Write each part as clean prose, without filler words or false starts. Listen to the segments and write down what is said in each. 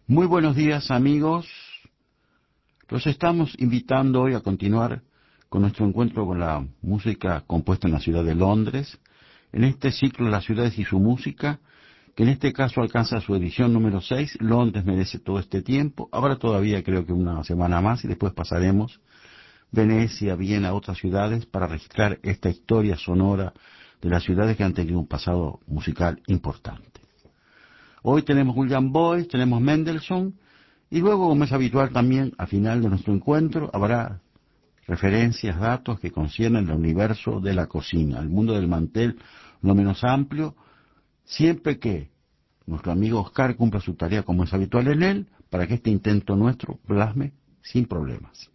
Muy buenos días, amigos. Los estamos invitando hoy a continuar con nuestro encuentro con la música compuesta en la ciudad de Londres, en este ciclo Las ciudades y su música, que en este caso alcanza su edición número 6. Londres merece todo este tiempo. Ahora todavía creo que una semana más y después pasaremos Venecia, Viena, otras ciudades para registrar esta historia sonora de las ciudades que han tenido un pasado musical importante. Hoy tenemos William Boyce, tenemos Mendelssohn, y luego, como es habitual también, al final de nuestro encuentro, habrá referencias, datos que conciernen el universo de la cocina, el mundo del mantel, lo menos amplio, siempre que nuestro amigo Oscar cumpla su tarea como es habitual en él, para que este intento nuestro plasme sin problemas.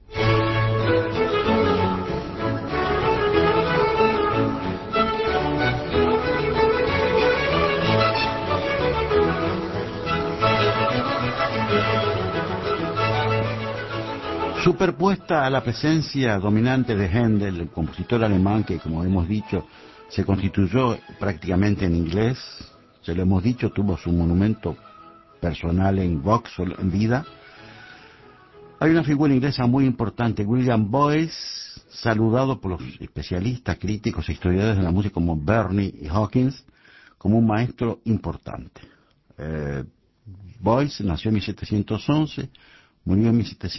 Superpuesta a la presencia dominante de Händel, el compositor alemán que, como hemos dicho, se constituyó prácticamente en inglés, se lo hemos dicho, tuvo su monumento personal en Vauxhall en vida. Hay una figura inglesa muy importante, William Boyce, saludado por los especialistas, críticos e historiadores de la música como Burney y Hawkins, como un maestro importante. Boyce nació en 1711, murió en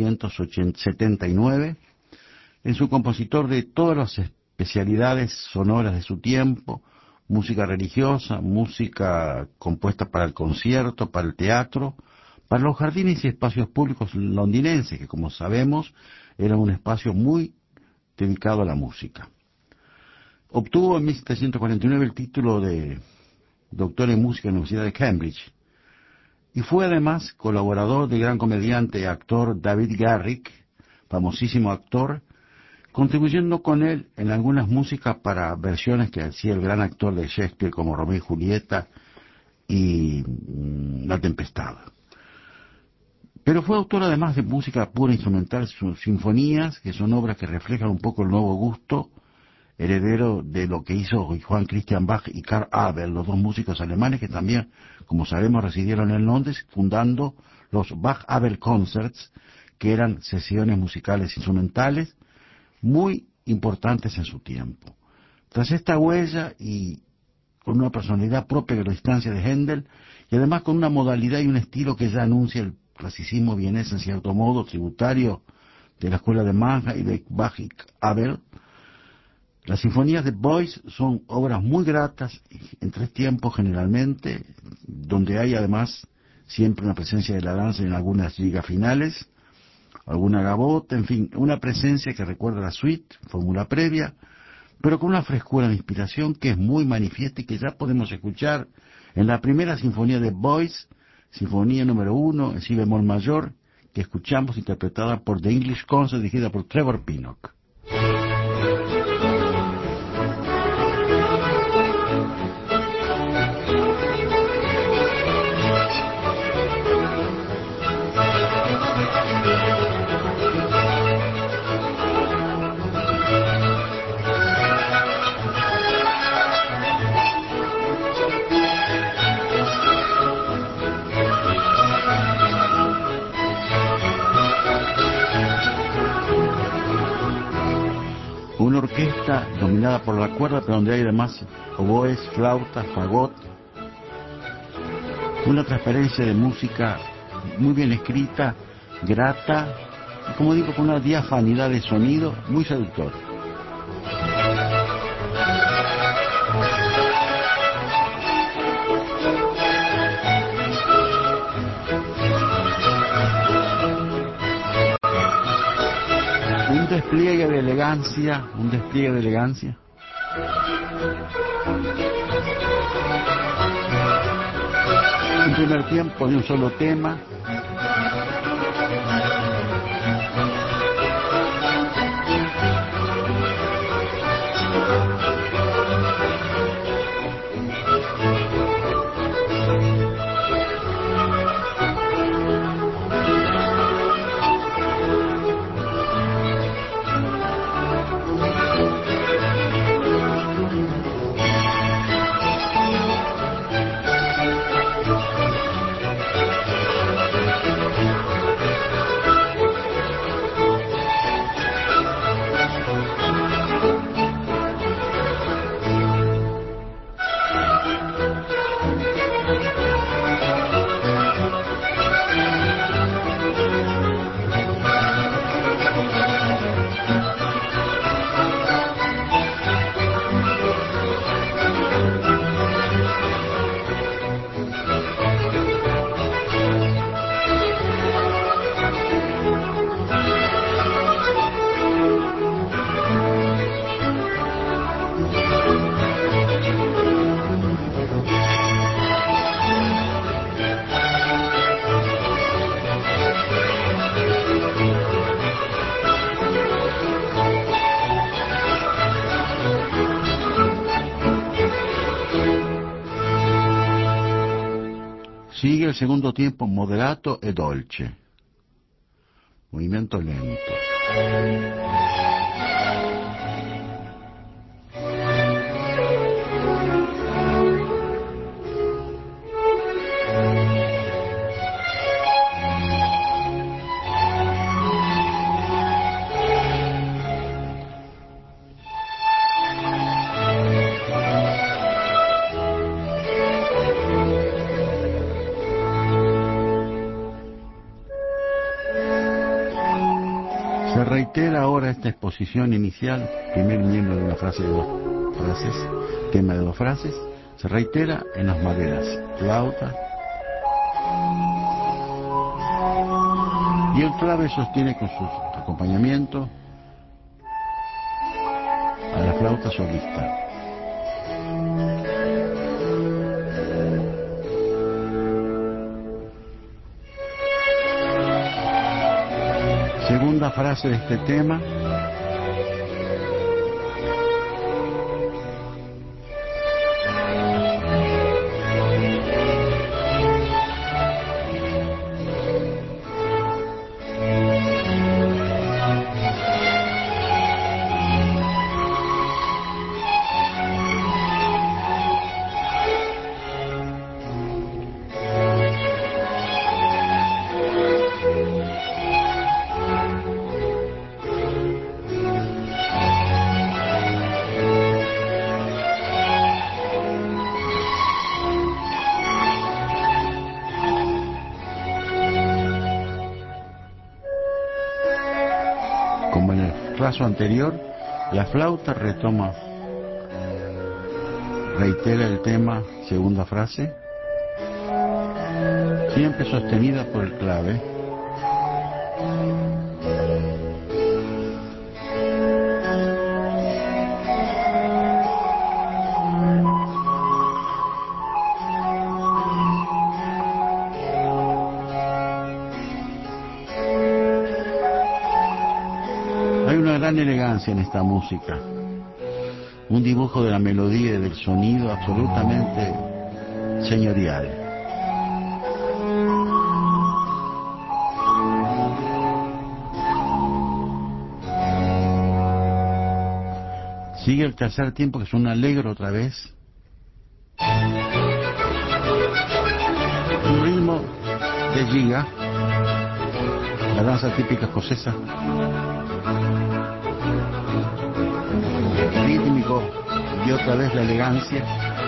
1779, es un compositor de todas las especialidades sonoras de su tiempo, música religiosa, música compuesta para el concierto, para el teatro, para los jardines y espacios públicos londinenses, que como sabemos era un espacio muy dedicado a la música. Obtuvo en 1749 el título de doctor en música en la Universidad de Cambridge, y fue además colaborador del gran comediante y actor David Garrick, famosísimo actor, contribuyendo con él en algunas músicas para versiones que hacía el gran actor de Shakespeare como Romeo y Julieta y La Tempestad. Pero fue autor además de música pura instrumental, sus sinfonías, que son obras que reflejan un poco el nuevo gusto heredero de lo que hizo Johann Christian Bach y Karl Abel, los dos músicos alemanes que también, como sabemos, residieron en Londres, fundando los Bach-Abel Concerts, que eran sesiones musicales instrumentales muy importantes en su tiempo. Tras esta huella y con una personalidad propia de la distancia de Händel, y además con una modalidad y un estilo que ya anuncia el clasicismo vienés en cierto modo, tributario de la escuela de Mannheim y de Bach y Abel, las sinfonías de Boyce son obras muy gratas, en tres tiempos generalmente, donde hay además siempre una presencia de la danza en algunas ligas finales, alguna gavota, en fin, una presencia que recuerda a la suite, fórmula previa, pero con una frescura de inspiración que es muy manifiesta y que ya podemos escuchar en la primera sinfonía de Boyce, sinfonía número 1, en si bemol mayor, que escuchamos interpretada por The English Concert, dirigida por Trevor Pinnock. Una orquesta dominada por la cuerda, pero donde hay además oboes, flautas, fagot, una transparencia de música muy bien escrita, grata, y como digo, con una diafanidad de sonido muy seductora. Un despliegue de elegancia, un primer tiempo de un solo tema, del segundo tiempo moderato e dolce. Movimiento lento. Se reitera ahora esta exposición inicial, primer miembro de una frase de dos frases, tema de dos frases, se reitera en las maderas, flauta, y el clave sostiene con sus acompañamientos a la flauta solista. Segunda frase de este tema. Como en el caso anterior, la flauta reitera el tema, segunda frase, siempre sostenida por el clave. Hay una gran elegancia en esta música, un dibujo de la melodía y del sonido absolutamente señorial. Sigue el tercer tiempo, que es un alegro otra vez. Un ritmo de giga, la danza típica escocesa. Rítmico y otra vez la elegancia.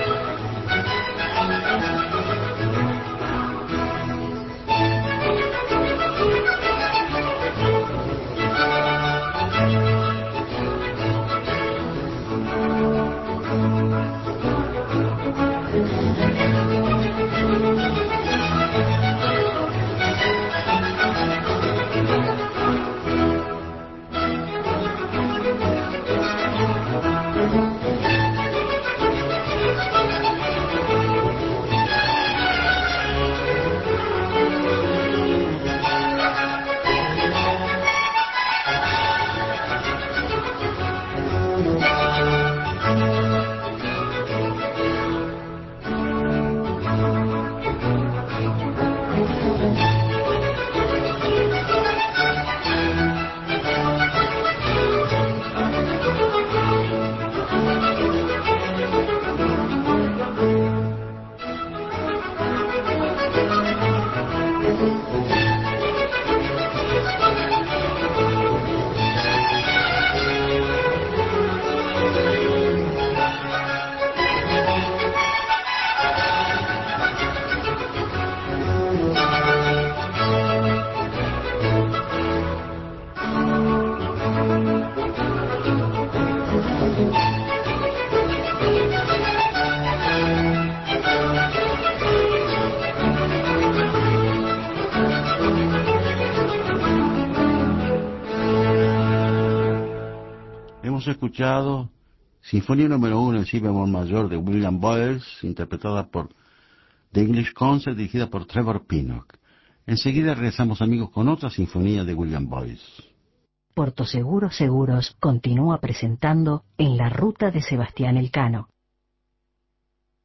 Hemos escuchado Sinfonía número 1 en si bemol mayor de William Boyce, interpretada por The English Concert, dirigida por Trevor Pinnock. Enseguida regresamos, amigos, con otra sinfonía de William Boyce. Puerto Seguro Seguros continúa presentando En la Ruta de Sebastián Elcano.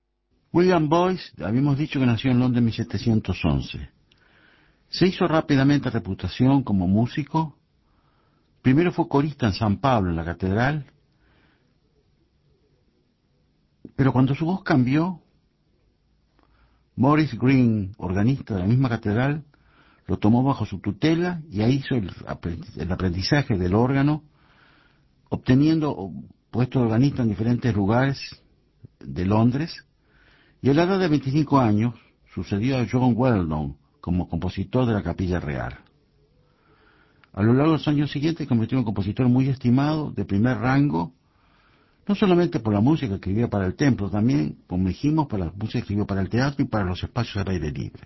William Boyce, habíamos dicho que nació en Londres en 1711. Se hizo rápidamente reputación como músico. Primero fue corista en San Pablo, en la catedral, pero cuando su voz cambió, Maurice Green, organista de la misma catedral, lo tomó bajo su tutela y ahí hizo el aprendizaje del órgano, obteniendo puestos de organista en diferentes lugares de Londres, y a la edad de 25 años sucedió a John Weldon como compositor de la Capilla Real. A lo largo de los años siguientes se convirtió en un compositor muy estimado, de primer rango, no solamente por la música que escribía para el templo, también, como dijimos, para la música que escribió para el teatro y para los espacios al aire libre.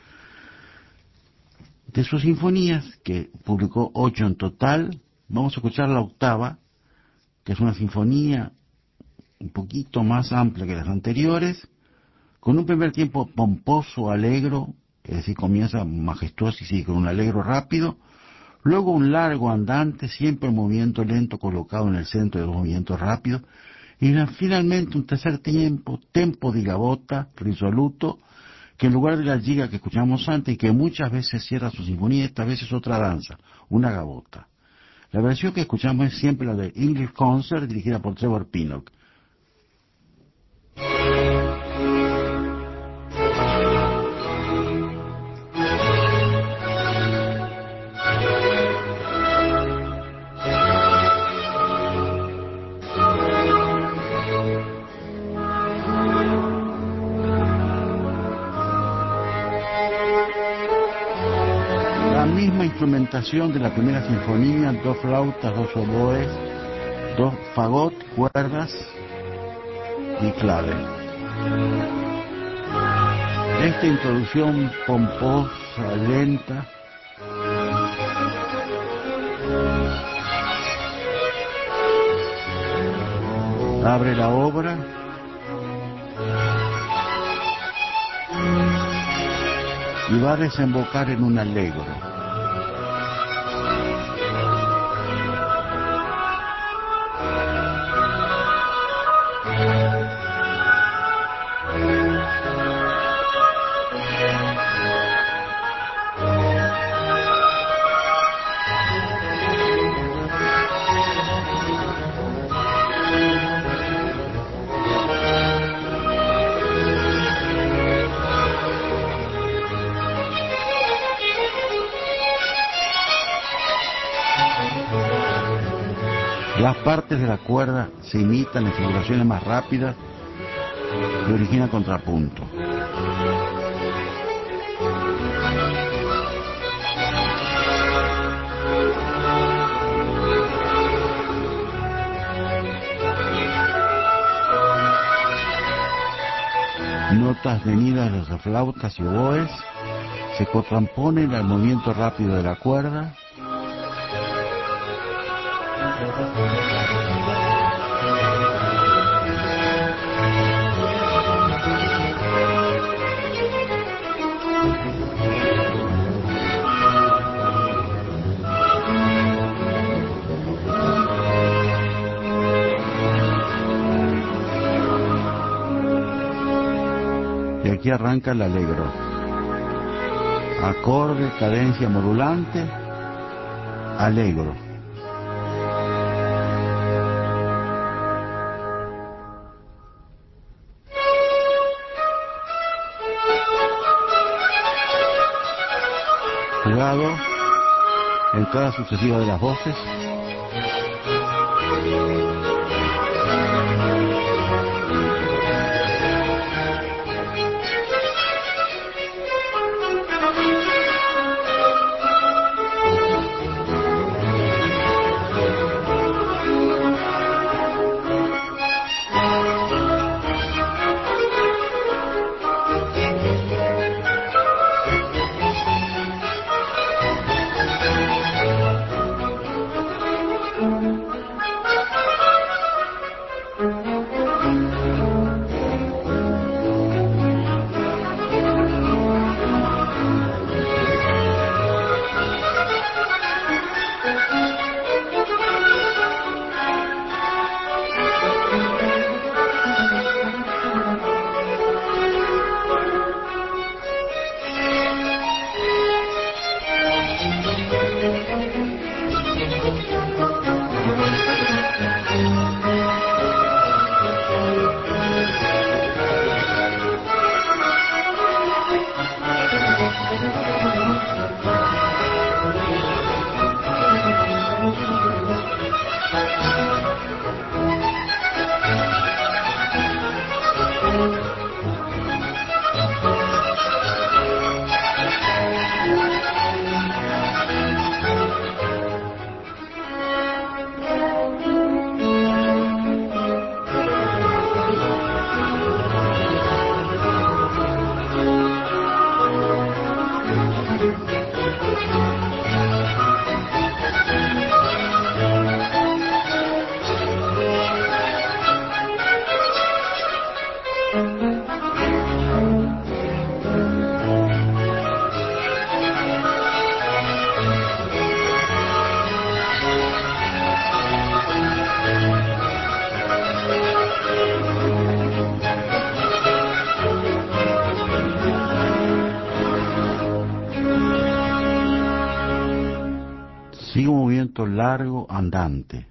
De sus sinfonías, que publicó 8 en total, vamos a escuchar la octava, que es una sinfonía un poquito más amplia que las anteriores, con un primer tiempo pomposo, alegro, es decir, comienza majestuoso y sigue con un alegro rápido, luego un largo andante, siempre en movimiento lento colocado en el centro de los movimientos rápidos, y finalmente un tercer tiempo, tempo di gavotta, risoluto, que en lugar de la giga que escuchamos antes y que muchas veces cierra su sinfonía, esta vez es otra danza, una gavota. La versión que escuchamos es siempre la de English Concert, dirigida por Trevor Pinnock. La misma instrumentación de la primera sinfonía, 2 flautas, 2 oboes, 2 fagot, cuerdas y clave. Esta introducción pomposa, lenta, abre la obra y va a desembocar en un allegro. Las partes de la cuerda se imitan en figuraciones más rápidas y originan contrapunto. Notas venidas de las flautas y oboes se contraponen al movimiento rápido de la cuerda. Y aquí arranca el allegro. Acorde, cadencia modulante, allegro. Jugado, entrada sucesiva de las voces. Sigue un movimiento largo andante.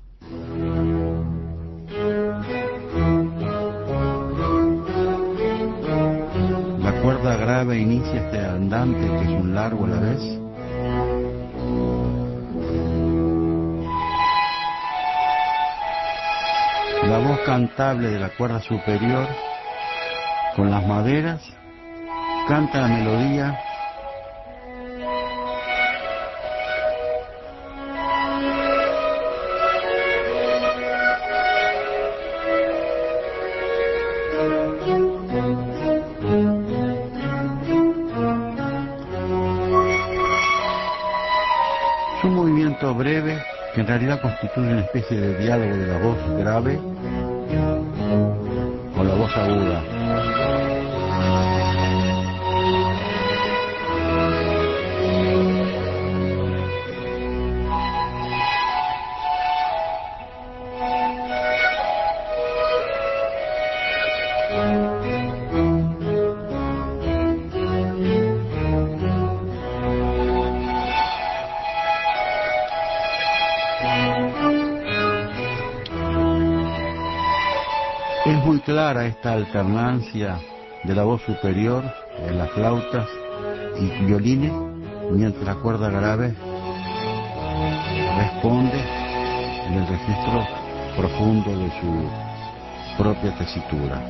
La cuerda grave inicia este andante que es un largo a la vez. La voz cantable de la cuerda superior con las maderas canta la melodía breve que en realidad constituye una especie de diálogo de la voz grave con la voz aguda. Es muy clara esta alternancia de la voz superior en las flautas y violines, mientras la cuerda grave responde en el registro profundo de su propia tesitura.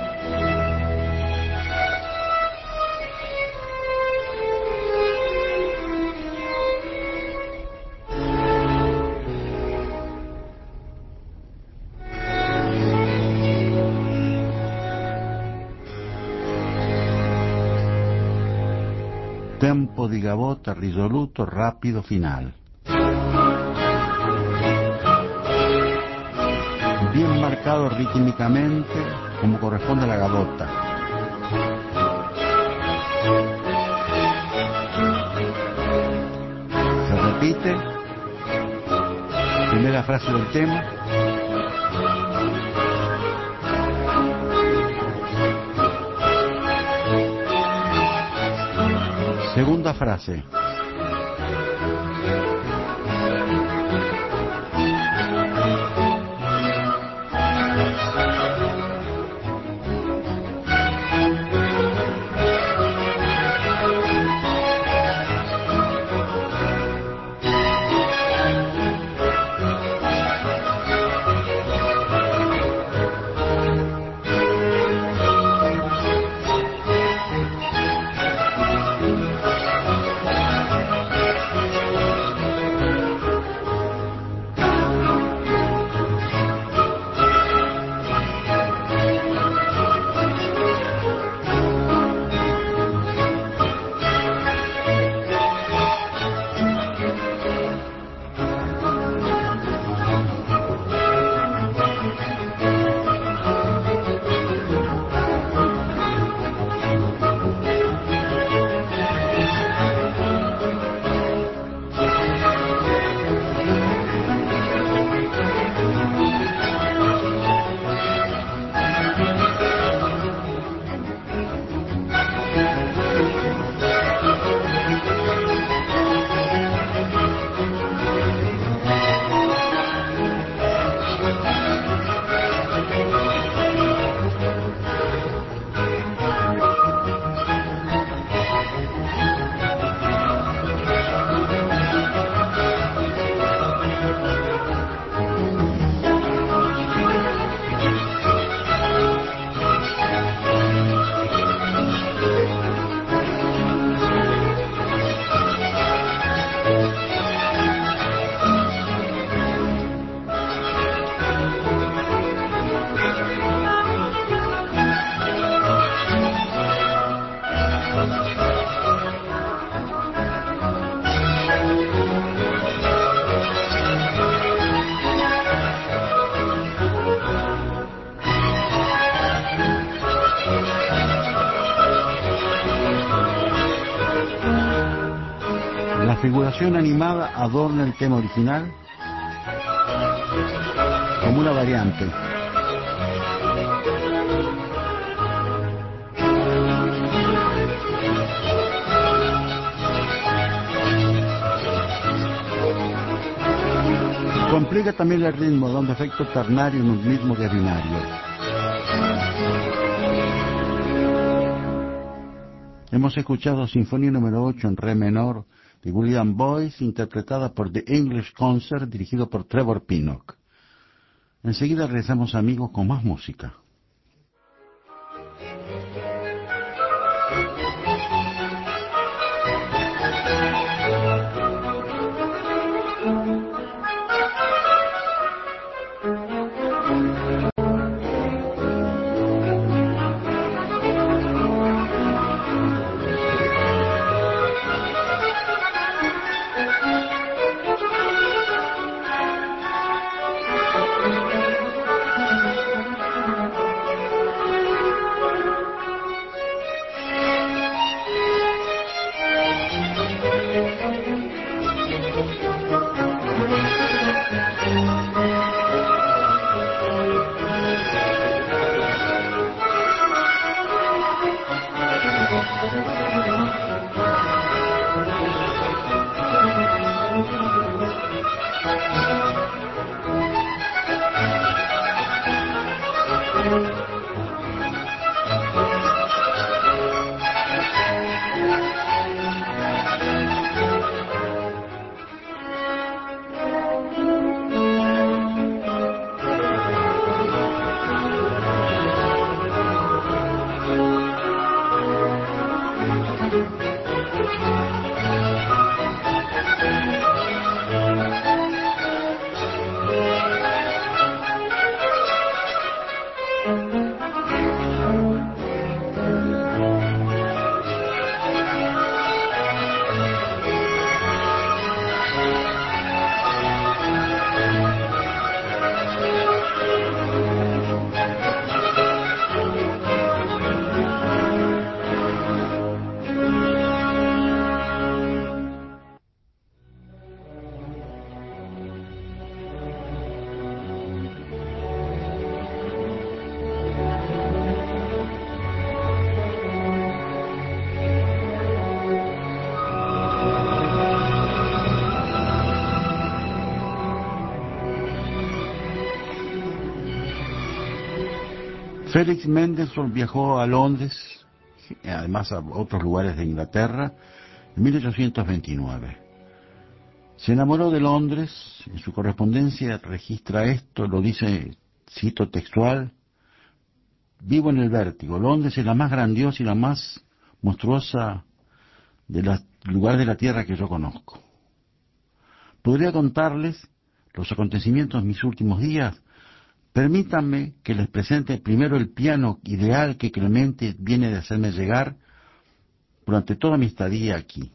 Tempo di gavotta risoluto, rapido, final. Bien marcado rítmicamente como corresponde a la gavotta. Se repite. Primera frase del tema. Segunda frase. figuración animada adorna el tema original como una variante. Complica también el ritmo, dando efecto ternario en un ritmo que es binario. Hemos escuchado Sinfonía número 8 en re menor de William Boyce, interpretada por The English Concert, dirigido por Trevor Pinnock. Enseguida regresamos, amigos, con más música. Félix Mendelssohn viajó a Londres, además a otros lugares de Inglaterra, en 1829. Se enamoró de Londres, en su correspondencia registra esto, lo dice, cito textual: vivo en el vértigo, Londres es la más grandiosa y la más monstruosa de los lugares de la tierra que yo conozco. Podría contarles los acontecimientos de mis últimos días. Permítanme que les presente primero el piano ideal que Clemente viene de hacerme llegar durante toda mi estadía aquí.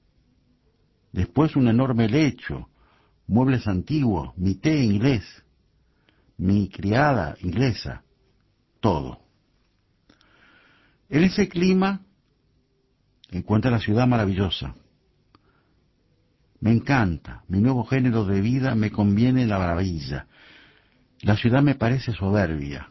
Después un enorme lecho, muebles antiguos, mi té inglés, mi criada inglesa, todo. En ese clima encuentra la ciudad maravillosa. Me encanta, mi nuevo género de vida me conviene la maravilla. La ciudad me parece soberbia.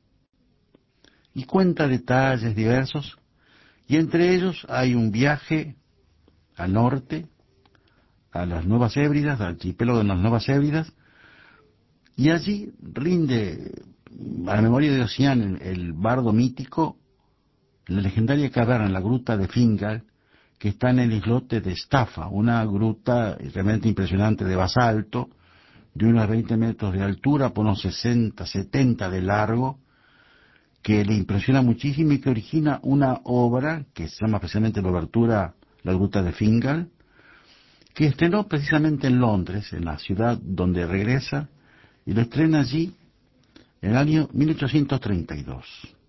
Y cuenta detalles diversos, y entre ellos hay un viaje al norte, a las Nuevas Hébridas, al archipiélago de las Nuevas Hébridas, y allí rinde a la memoria de Ossian, el bardo mítico, la legendaria caverna en la gruta de Fingal, que está en el islote de Staffa, una gruta realmente impresionante de basalto, de unos 20 metros de altura por unos 60, 70 de largo, que le impresiona muchísimo y que origina una obra que se llama especialmente la obertura La Gruta de Fingal, que estrenó precisamente en Londres, en la ciudad donde regresa, y lo estrena allí en el año 1832.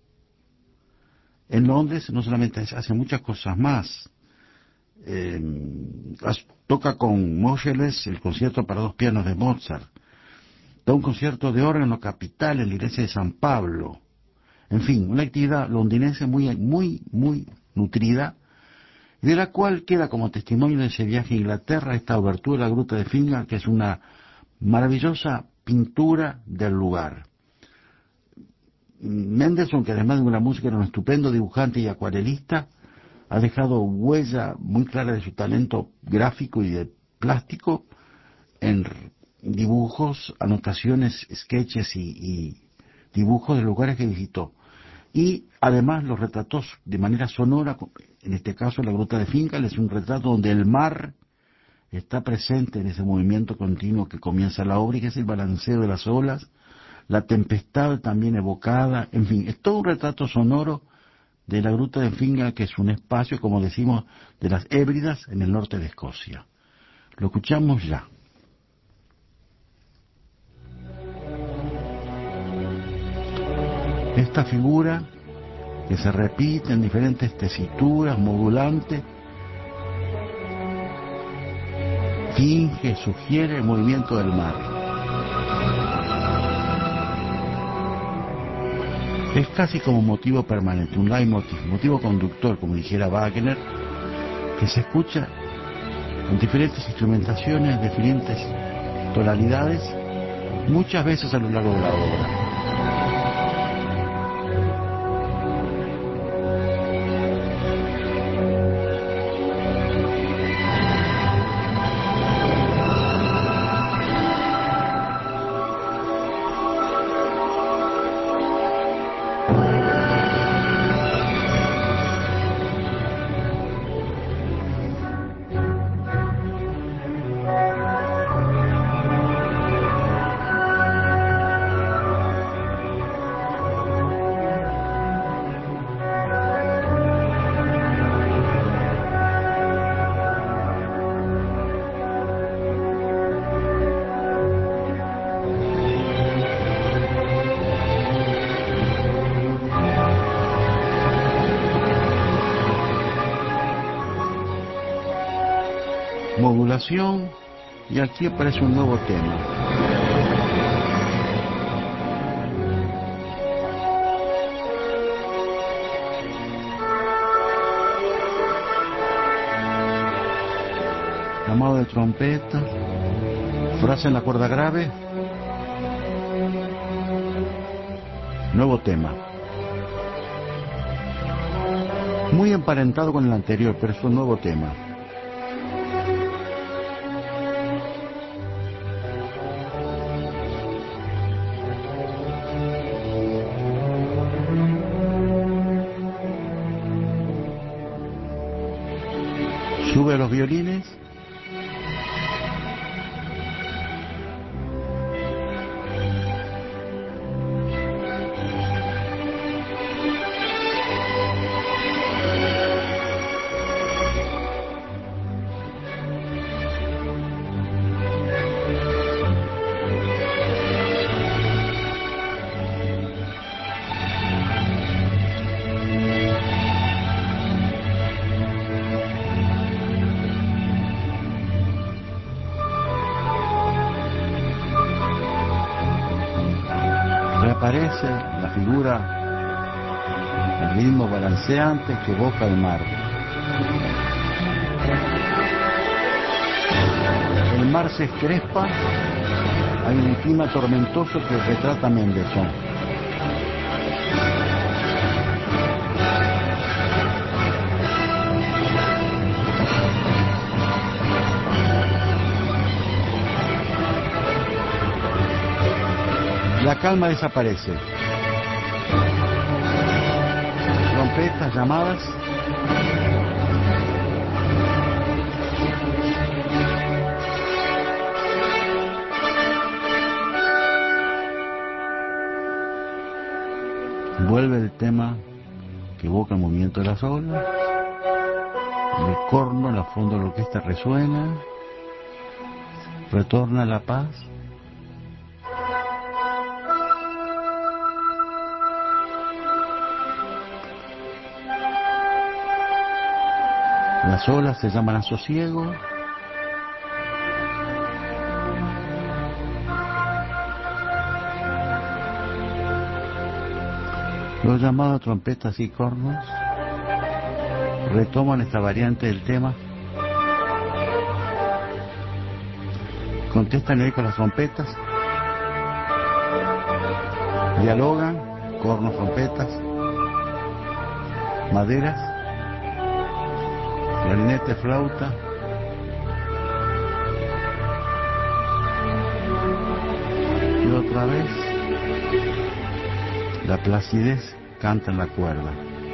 En Londres no solamente hace muchas cosas más, toca con Moscheles el concierto para dos pianos de Mozart, da un concierto de órgano capital en la iglesia de San Pablo. En fin, una actividad londinense muy nutrida, de la cual queda como testimonio de ese viaje a Inglaterra esta obertura de la Gruta de Fingal, que es una maravillosa pintura del lugar. Mendelssohn, que además de una música era un estupendo dibujante y acuarelista, ha dejado huella muy clara de su talento gráfico y de plástico en dibujos, anotaciones, sketches y dibujos de lugares que visitó. Y además los retrató de manera sonora, en este caso la Gruta de Fingal es un retrato donde el mar está presente en ese movimiento continuo que comienza la obra y que es el balanceo de las olas, la tempestad también evocada, en fin, es todo un retrato sonoro de la Gruta de Fingal, que es un espacio, como decimos, de las Hébridas en el norte de Escocia. Lo escuchamos ya. Esta figura que se repite en diferentes tesituras, modulantes, finge, sugiere el movimiento del mar. Es casi como motivo permanente, un leitmotiv, motivo conductor, como dijera Wagner, que se escucha con diferentes instrumentaciones, diferentes tonalidades, muchas veces a lo largo de la obra. Modulación, y aquí aparece un nuevo tema. Llamado de trompeta, frase en la cuerda grave, nuevo tema. Muy emparentado con el anterior, pero es un nuevo tema. Sube a los violines. Reaparece la figura, el ritmo balanceante que evoca el mar. El mar se encrespa, hay un clima tormentoso que retrata Mendelssohn. La calma desaparece. Trompetas, llamadas. Vuelve el tema que evoca el movimiento de las olas. El corno, la fondo de la orquesta resuena. Retorna la paz. Las olas se llaman a sosiego. Los llamados trompetas y cornos retoman esta variante del tema, contestan ahí con las trompetas, dialogan, cornos, trompetas, maderas, clarinete, flauta, y otra vez la placidez canta en la cuerda.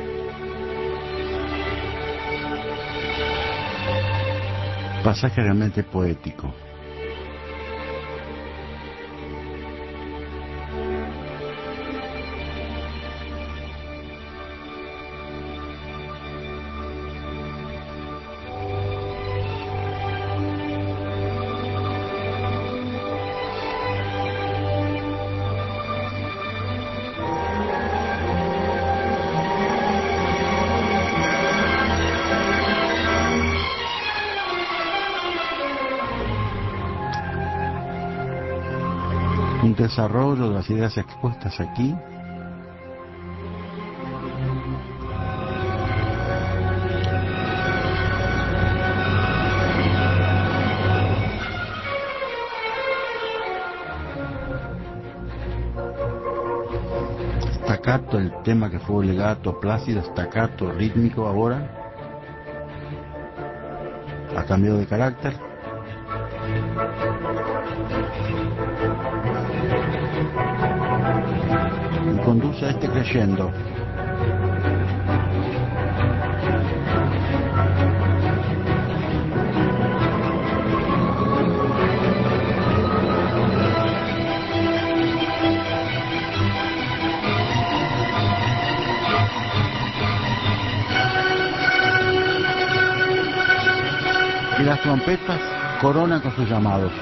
Pasaje realmente poético. Un desarrollo de las ideas expuestas aquí staccato, el tema que fue legato, plácido, staccato, rítmico, ahora ha cambiado de carácter. Y conduce a este crescendo. Y las trompetas coronan con sus llamados.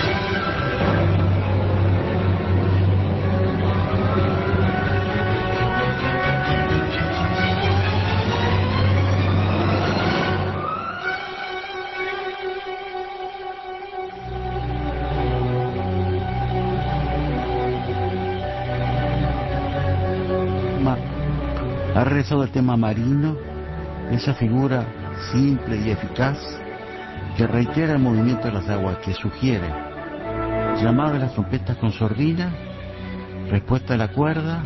Ha rezado el tema marino, esa figura simple y eficaz que reitera el movimiento de las aguas, que sugiere llamado de las trompetas con sordina, respuesta de la cuerda,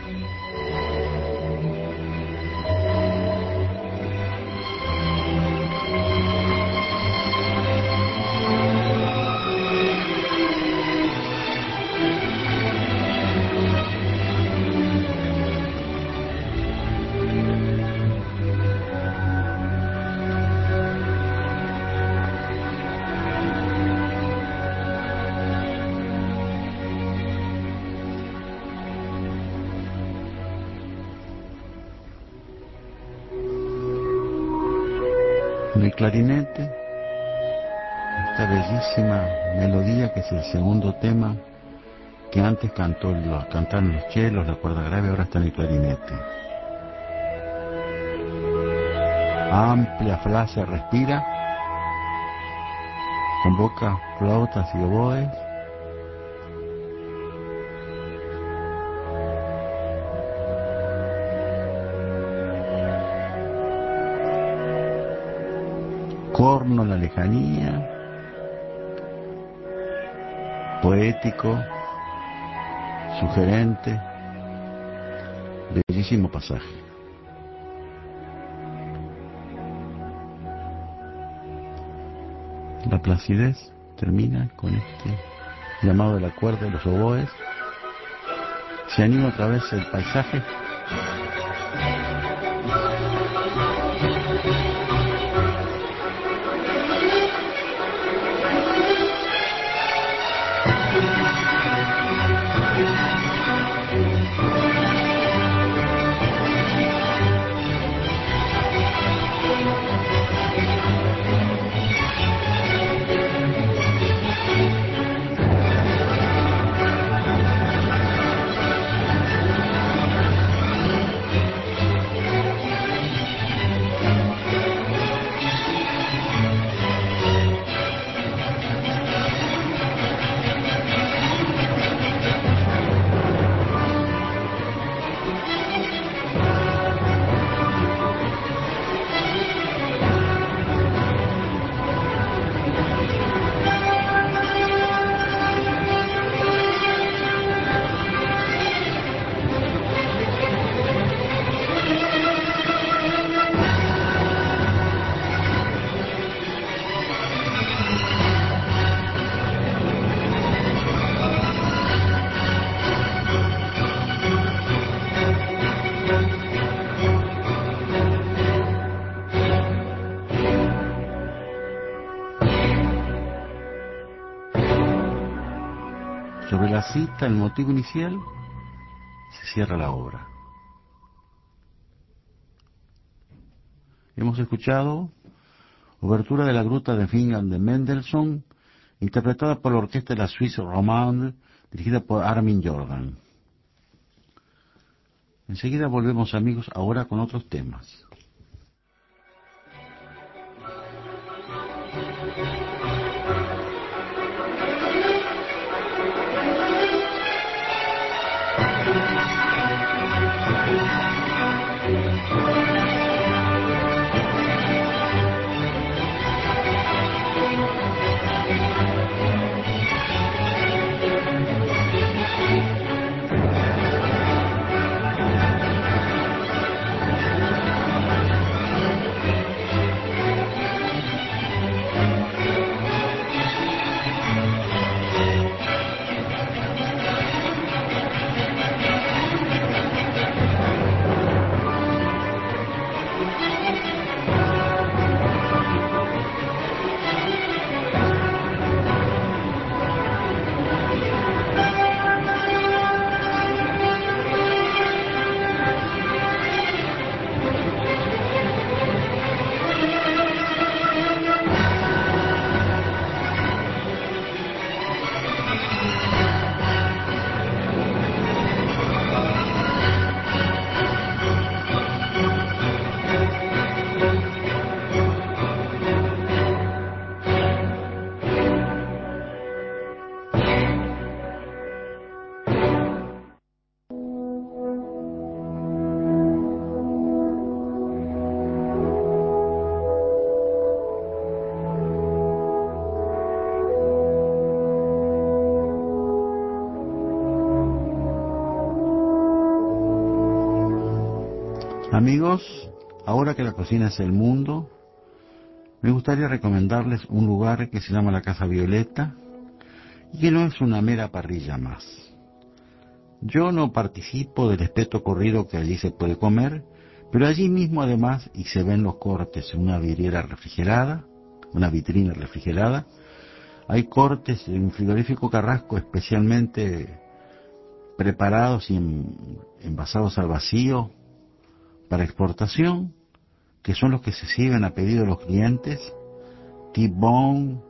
el clarinete, esta bellísima melodía que es el segundo tema que antes cantaron los chelos, la cuerda grave, ahora está en el clarinete. Amplia frase, respira, convoca flautas y oboes, corno en la lejanía, poético, sugerente, bellísimo pasaje. La placidez termina con este llamado de la cuerda de los oboes, se anima otra vez el paisaje. Sobre la cita, el motivo inicial, se cierra la obra. Hemos escuchado Obertura de la Gruta de Finland de Mendelssohn, interpretada por la orquesta de la Suisse Romande, dirigida por Armin Jordan. Enseguida volvemos, amigos, ahora con otros temas. Amigos, ahora que la cocina es el mundo, me gustaría recomendarles un lugar que se llama la Casa Violeta y que no es una mera parrilla más. Yo no participo del espeto corrido que allí se puede comer, pero allí mismo además, y se ven los cortes en una vidriera refrigerada, una vitrina refrigerada, hay cortes en un frigorífico Carrasco especialmente preparados y envasados al vacío para exportación, que son los que se sirven a pedido de los clientes: T-bone,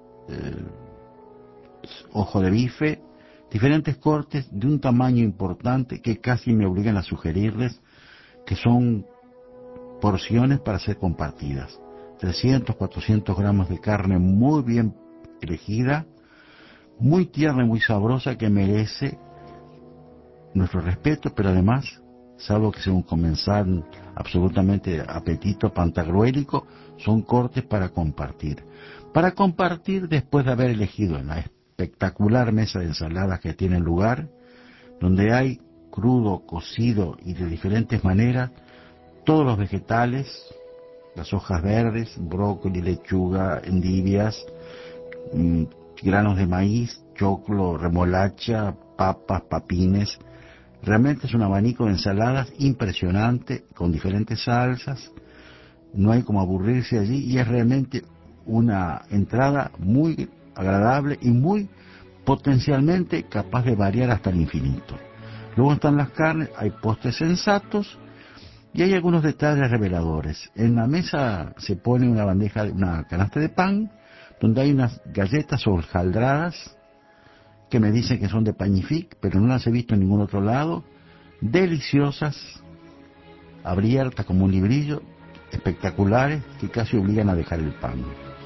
ojo de bife, diferentes cortes de un tamaño importante que casi me obligan a sugerirles que son porciones para ser compartidas. 300, 400 gramos de carne muy bien elegida, muy tierna y muy sabrosa, que merece nuestro respeto, pero además, salvo que sea un comensal absolutamente apetito pantagruélico, son cortes para compartir. Para compartir después de haber elegido en la espectacular mesa de ensaladas que tiene lugar, donde hay crudo, cocido y de diferentes maneras, todos los vegetales, las hojas verdes, brócoli, lechuga, endivias, granos de maíz, choclo, remolacha, papas, papines. Realmente es un abanico de ensaladas impresionante, con diferentes salsas. No hay como aburrirse allí y es realmente una entrada muy agradable y muy potencialmente capaz de variar hasta el infinito. Luego están las carnes, hay postres sensatos y hay algunos detalles reveladores. En la mesa se pone una bandeja, una canasta de pan, donde hay unas galletas hojaldradas que me dicen que son de Pagnifique, pero no las he visto en ningún otro lado, deliciosas, abiertas como un librillo, espectaculares, que casi obligan a dejar el pan.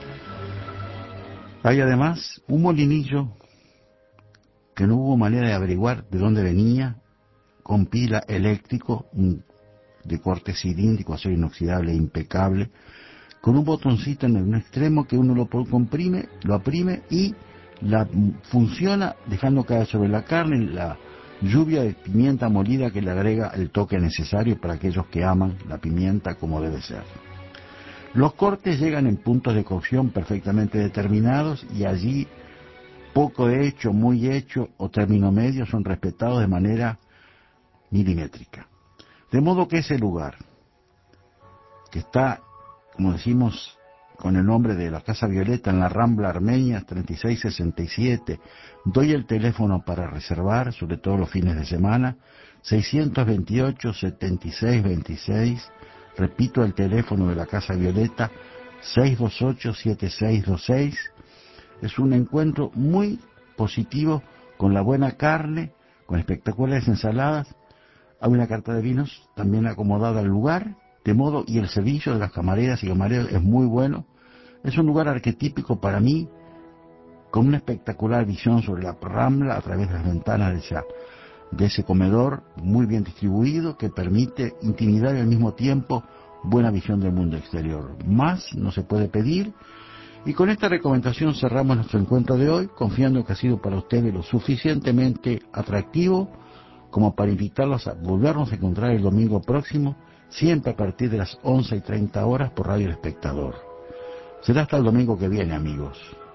Hay además un molinillo que no hubo manera de averiguar de dónde venía, con pila eléctrico, de corte cilíndrico, acero inoxidable impecable, con un botoncito en un extremo que uno lo comprime, lo aprime y funciona dejando caer sobre la carne la lluvia de pimienta molida que le agrega el toque necesario para aquellos que aman la pimienta como debe ser. Los cortes llegan en puntos de cocción perfectamente determinados y allí poco hecho, muy hecho o término medio son respetados de manera milimétrica. De modo que ese lugar, que está, como decimos con el nombre de la Casa Violeta en la Rambla Armenia 3667. Doy el teléfono para reservar, sobre todo los fines de semana, 628-7626. Repito el teléfono de la Casa Violeta, 628-7626. Es un encuentro muy positivo con la buena carne, con espectaculares ensaladas. Hay una carta de vinos también acomodada al lugar, de modo, y el servicio de las camareras y camareros es muy bueno. Es un lugar arquetípico para mí, con una espectacular visión sobre la Rambla a través de las ventanas de ese comedor muy bien distribuido que permite intimidar y al mismo tiempo buena visión del mundo exterior. Más no se puede pedir. Y con esta recomendación cerramos nuestro encuentro de hoy, confiando que ha sido para ustedes lo suficientemente atractivo como para invitarlos a volvernos a encontrar el domingo próximo, siempre a partir de las 11:30 por Radio El Espectador. Será hasta el domingo que viene, amigos.